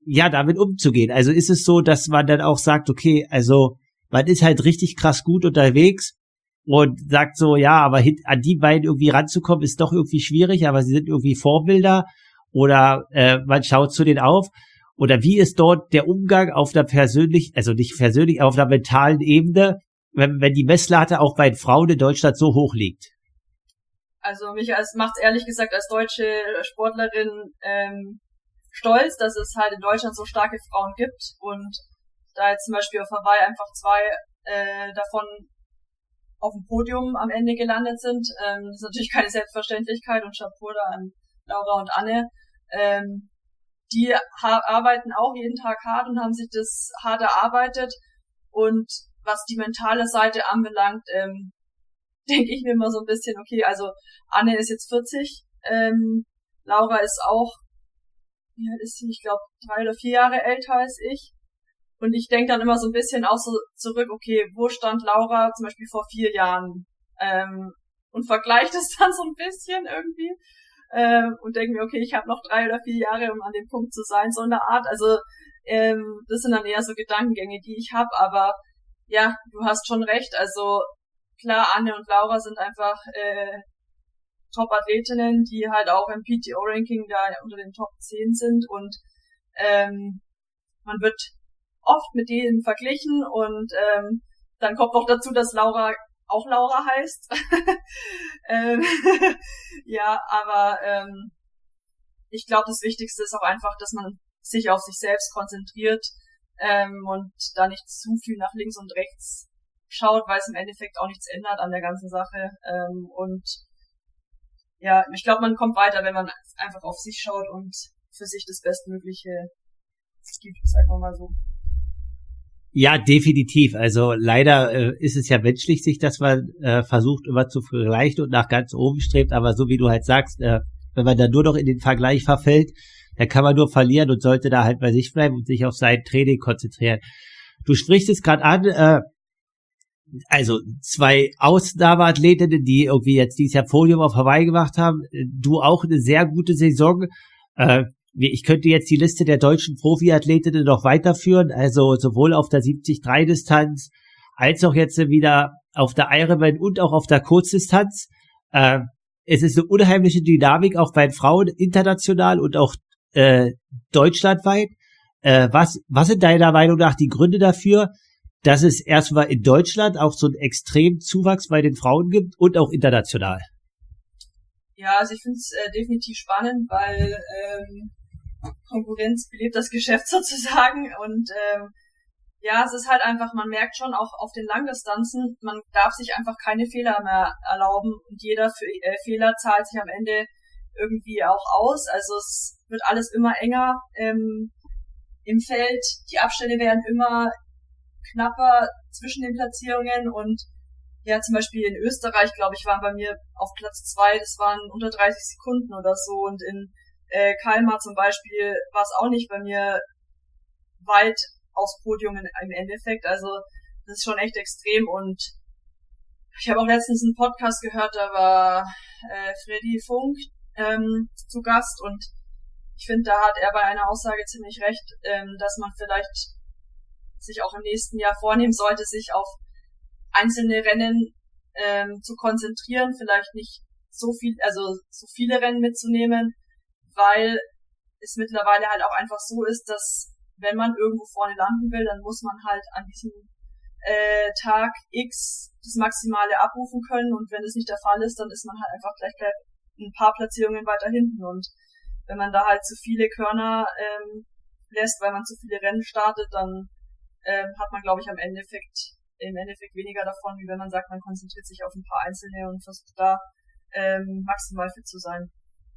ja, damit umzugehen? Also ist es so, dass man dann auch sagt, okay, also man ist halt richtig krass gut unterwegs und sagt so, ja, aber an die beiden irgendwie ranzukommen, ist doch irgendwie schwierig, aber sie sind irgendwie Vorbilder oder man schaut zu denen auf. Oder wie ist dort der Umgang auf der persönlich, also nicht persönlich, auf der mentalen Ebene, wenn die Messlatte auch bei Frauen in Deutschland so hoch liegt? Also mich macht's ehrlich gesagt als deutsche Sportlerin stolz, dass es halt in Deutschland so starke Frauen gibt und da jetzt zum Beispiel auf Hawaii einfach zwei davon auf dem Podium am Ende gelandet sind. Das ist natürlich keine Selbstverständlichkeit und Chapeau da an Laura und Anne. Die arbeiten auch jeden Tag hart und haben sich das hart erarbeitet. Und was die mentale Seite anbelangt, denke ich mir immer so ein bisschen, okay, also Anne ist jetzt 40, Laura ist auch, wie alt ist sie? Ich glaube 3 oder 4 Jahre älter als ich. Und ich denke dann immer so ein bisschen auch so zurück, okay, wo stand Laura zum Beispiel vor 4 Jahren? Und vergleicht es dann so ein bisschen irgendwie. Und denke mir, okay, ich habe noch 3 oder 4 Jahre, um an dem Punkt zu sein, so in der Art. Also das sind dann eher so Gedankengänge, die ich habe. Aber ja, du hast schon recht. Also klar, Anne und Laura sind einfach Top-Athletinnen, die halt auch im PTO-Ranking da unter den Top 10 sind. Und man wird oft mit denen verglichen. Und dann kommt noch dazu, dass Laura auch Laura heißt. Ja, aber ich glaube, das Wichtigste ist auch einfach, dass man sich auf sich selbst konzentriert und da nicht zu viel nach links und rechts schaut, weil es im Endeffekt auch nichts ändert an der ganzen Sache. Und ja, ich glaube, man kommt weiter, wenn man einfach auf sich schaut und für sich das Bestmögliche gibt, sagen wir mal so. Ja, definitiv. Also leider ist es ja menschlich, sich das man versucht immer zu vergleichen und nach ganz oben strebt. Aber so wie du halt sagst, wenn man da nur noch in den Vergleich verfällt, dann kann man nur verlieren und sollte da halt bei sich bleiben und sich auf sein Training konzentrieren. Du sprichst es gerade an, also 2 Ausnahmeathletinnen, die irgendwie jetzt dieses Jahr Podium auf Hawaii gemacht haben. Du auch eine sehr gute Saison. Ich könnte jetzt die Liste der deutschen Profiathletinnen noch weiterführen, also sowohl auf der 73-Distanz als auch jetzt wieder auf der Ironman und auch auf der Kurzdistanz. Es ist eine unheimliche Dynamik auch bei den Frauen international und auch deutschlandweit. Was sind deiner Meinung nach die Gründe dafür, dass es erstmal in Deutschland auch so einen extremen Zuwachs bei den Frauen gibt und auch international? Ja, also ich finde es definitiv spannend, weil Konkurrenz belebt das Geschäft sozusagen und ja, es ist halt einfach, man merkt schon auch auf den Langdistanzen, man darf sich einfach keine Fehler mehr erlauben und jeder Fehler zahlt sich am Ende irgendwie auch aus, also es wird alles immer enger im Feld, die Abstände werden immer knapper zwischen den Platzierungen und ja, zum Beispiel in Österreich, glaube ich, waren bei mir auf Platz 2, das waren unter 30 Sekunden oder so und in Kalmar zum Beispiel war es auch nicht bei mir weit aufs Podium im Endeffekt. Also das ist schon echt extrem und ich habe auch letztens einen Podcast gehört, da war Freddy Funk zu Gast und ich finde, da hat er bei einer Aussage ziemlich recht, dass man vielleicht sich auch im nächsten Jahr vornehmen sollte, sich auf einzelne Rennen zu konzentrieren, vielleicht nicht so viele Rennen mitzunehmen, weil es mittlerweile halt auch einfach so ist, dass wenn man irgendwo vorne landen will, dann muss man halt an diesem Tag X das Maximale abrufen können und wenn es nicht der Fall ist, dann ist man halt einfach gleich ein paar Platzierungen weiter hinten und wenn man da halt zu viele Körner lässt, weil man zu viele Rennen startet, dann hat man, glaube ich, im Endeffekt weniger davon, wie wenn man sagt, man konzentriert sich auf ein paar Einzelne und versucht da maximal fit zu sein.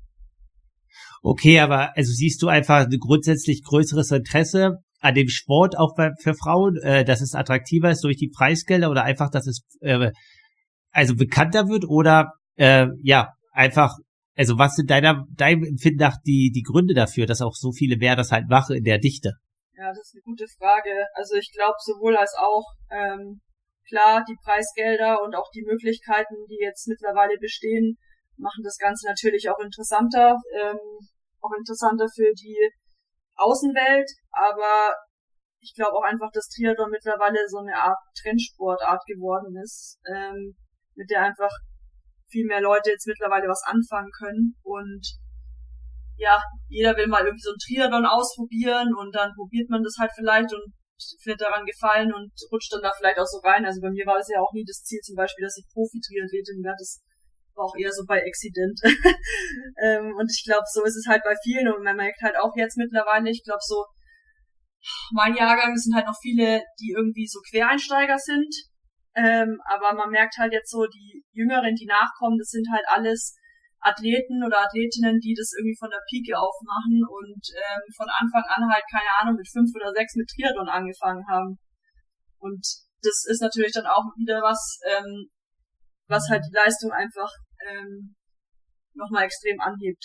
Okay, aber also siehst du einfach ein grundsätzlich größeres Interesse an dem Sport auch für Frauen, dass es attraktiver ist durch die Preisgelder oder einfach, dass es also bekannter wird oder ja, einfach, also was sind deinem Empfinden nach die Gründe dafür, dass auch so viele mehr das halt machen in der Dichte? Ja, das ist eine gute Frage. Also ich glaube sowohl als auch, klar, die Preisgelder und auch die Möglichkeiten, die jetzt mittlerweile bestehen, machen das Ganze natürlich auch interessanter für die Außenwelt, aber ich glaube auch einfach, dass Triathlon mittlerweile so eine Art Trendsportart geworden ist, mit der einfach viel mehr Leute jetzt mittlerweile was anfangen können. Und ja, jeder will mal irgendwie so ein Triathlon ausprobieren und dann probiert man das halt vielleicht und findet daran Gefallen und rutscht dann da vielleicht auch so rein. Also bei mir war es ja auch nie das Ziel zum Beispiel, dass ich Profi-Triathletin werde. Das war auch eher so bei Accident. Und ich glaube, so ist es halt bei vielen und man merkt halt auch jetzt mittlerweile, ich glaube so, mein Jahrgang sind halt noch viele, die irgendwie so Quereinsteiger sind. Aber man merkt halt jetzt so, die Jüngeren, die nachkommen, das sind halt alles Athleten oder Athletinnen, die das irgendwie von der Pike aufmachen und von Anfang an halt, keine Ahnung, mit 5 oder 6 mit Triathlon angefangen haben. Und das ist natürlich dann auch wieder was halt die Leistung einfach nochmal extrem anhebt.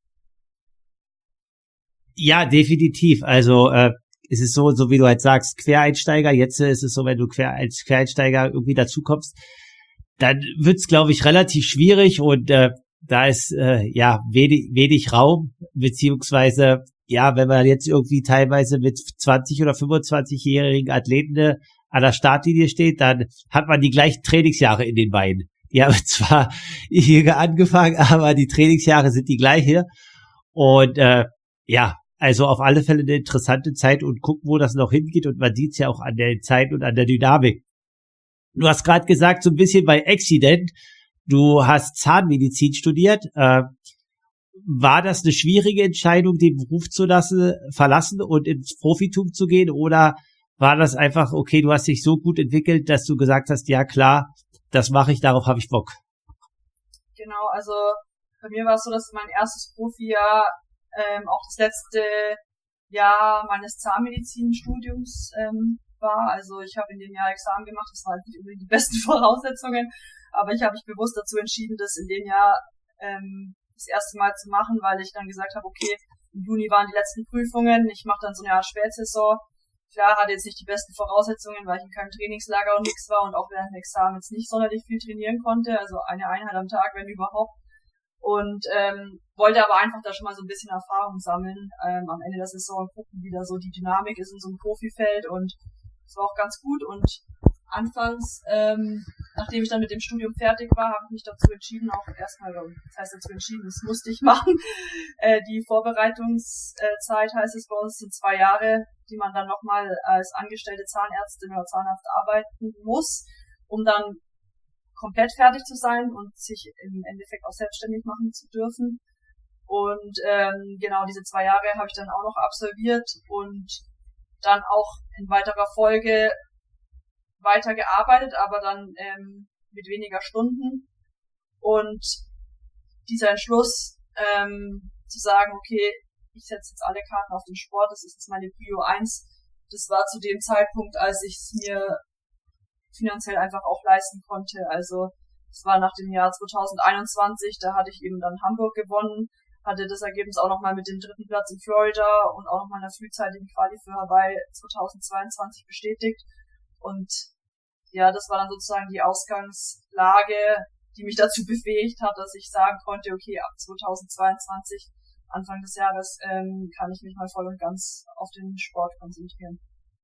Ja, definitiv. Also es ist so wie du halt sagst, Quereinsteiger. Jetzt ist es so, wenn du als Quereinsteiger irgendwie dazu kommst, dann wird's, glaube ich, relativ schwierig und da ist wenig Raum, beziehungsweise ja, wenn man jetzt irgendwie teilweise mit 20 oder 25-jährigen Athleten an der Startlinie steht, dann hat man die gleichen Trainingsjahre in den Beinen. Die haben zwar jünger angefangen, aber die Trainingsjahre sind die gleiche und also auf alle Fälle eine interessante Zeit und gucken, wo das noch hingeht. Und man sieht es ja auch an der Zeit und an der Dynamik. Du hast gerade gesagt, so ein bisschen bei Accident, du hast Zahnmedizin studiert. War das eine schwierige Entscheidung, den Beruf verlassen und ins Profitum zu gehen? Oder war das einfach, okay, du hast dich so gut entwickelt, dass du gesagt hast, ja klar, das mache ich, darauf habe ich Bock? Genau, also bei mir war es so, dass mein erstes Profijahr auch das letzte Jahr meines Zahnmedizinstudiums war. Also ich habe in dem Jahr Examen gemacht, das waren nicht unbedingt die besten Voraussetzungen, aber ich habe mich bewusst dazu entschieden, das in dem Jahr das erste Mal zu machen, weil ich dann gesagt habe, okay, im Juni waren die letzten Prüfungen, ich mache dann so eine Art Spätsaison. Klar, hatte jetzt nicht die besten Voraussetzungen, weil ich in keinem Trainingslager und nichts war und auch während dem Examen jetzt nicht sonderlich viel trainieren konnte, also eine Einheit am Tag, wenn überhaupt. Und wollte aber einfach da schon mal so ein bisschen Erfahrung sammeln, am Ende der Saison gucken, wie da so die Dynamik ist in so einem Profifeld und das war auch ganz gut und anfangs, nachdem ich dann mit dem Studium fertig war, habe ich mich dazu entschieden, auch erstmal, das heißt dazu entschieden, das musste ich machen, die Vorbereitungszeit heißt es bei uns, sind 2 Jahre, die man dann nochmal als angestellte Zahnärztin oder Zahnarzt arbeiten muss, um dann komplett fertig zu sein und sich im Endeffekt auch selbstständig machen zu dürfen. Und genau diese 2 Jahre habe ich dann auch noch absolviert und dann auch in weiterer Folge weitergearbeitet, aber dann mit weniger Stunden. Und dieser Entschluss zu sagen, okay, ich setze jetzt alle Karten auf den Sport, das ist jetzt meine Prio 1, das war zu dem Zeitpunkt, als ich es mir finanziell einfach auch leisten konnte. Also es war nach dem Jahr 2021, da hatte ich eben dann Hamburg gewonnen, hatte das Ergebnis auch nochmal mit dem 3. Platz in Florida und auch nochmal in der frühzeitigen Quali für Hawaii 2022 bestätigt. Und ja, das war dann sozusagen die Ausgangslage, die mich dazu befähigt hat, dass ich sagen konnte, okay, ab 2022, Anfang des Jahres, kann ich mich mal voll und ganz auf den Sport konzentrieren.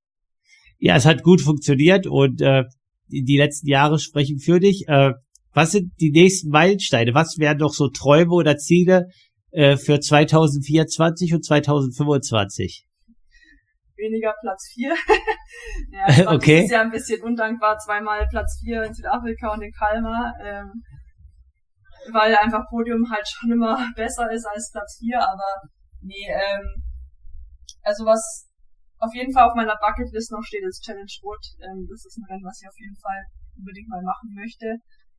Ja, es hat gut funktioniert und die letzten Jahre sprechen für dich. Was sind die nächsten Meilensteine? Was wären noch so Träume oder Ziele für 2024 und 2025? Weniger Platz 4. Ja, das war okay. Dieses Jahr ein bisschen undankbar, 2-mal Platz 4 in Südafrika und in Kalmar, weil einfach Podium halt schon immer besser ist als Platz 4, aber nee, also was auf jeden Fall auf meiner Bucketlist noch steht, ist Challenge Rot. Das ist ein Rennen, was ich auf jeden Fall unbedingt mal machen möchte.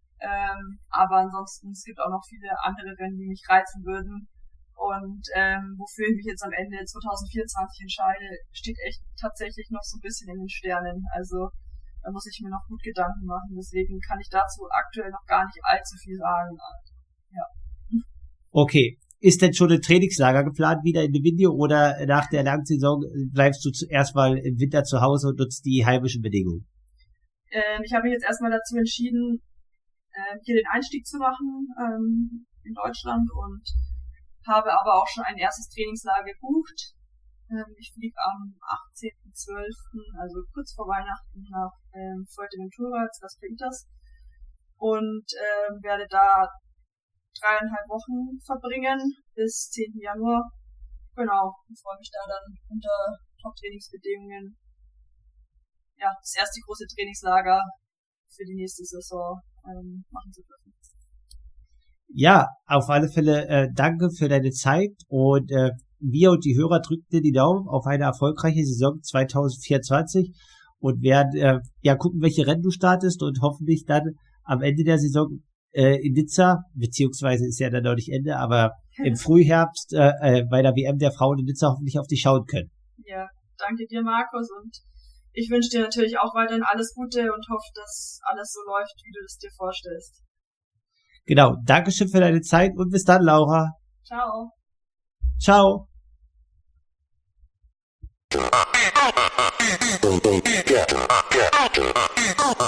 Aber ansonsten, es gibt auch noch viele andere Rennen, die mich reizen würden. Und wofür ich mich jetzt am Ende 2024 entscheide, steht echt tatsächlich noch so ein bisschen in den Sternen. Also da muss ich mir noch gut Gedanken machen. Deswegen kann ich dazu aktuell noch gar nicht allzu viel sagen. Ja. Okay. Ist denn schon ein Trainingslager geplant wieder in Livigno oder nach der langen Saison bleibst du zuerst mal im Winter zu Hause und nutzt die heimischen Bedingungen? Ich habe mich jetzt erstmal dazu entschieden, hier den Einstieg zu machen in Deutschland und habe aber auch schon ein erstes Trainingslager gebucht Ich fliege am 18.12., also kurz vor Weihnachten, nach Fuerteventura, als Las Pintas, und werde da 3,5 Wochen verbringen bis 10. Januar. Genau, und freue mich da dann unter Top-Trainingsbedingungen, ja, das erste große Trainingslager für die nächste Saison machen zu dürfen. Ja, auf alle Fälle danke für deine Zeit und wir und die Hörer drücken dir die Daumen auf eine erfolgreiche Saison 2024 und werden ja gucken, welche Rennen du startest und hoffentlich dann am Ende der Saison in Nizza, beziehungsweise ist ja dann noch nicht Ende, aber im Frühherbst bei der WM der Frauen in Nizza hoffentlich auf dich schauen können. Ja, danke dir, Markus, und ich wünsche dir natürlich auch weiterhin alles Gute und hoffe, dass alles so läuft, wie du es dir vorstellst. Genau, Dankeschön für deine Zeit und bis dann, Laura. Ciao. Ciao. Yeah.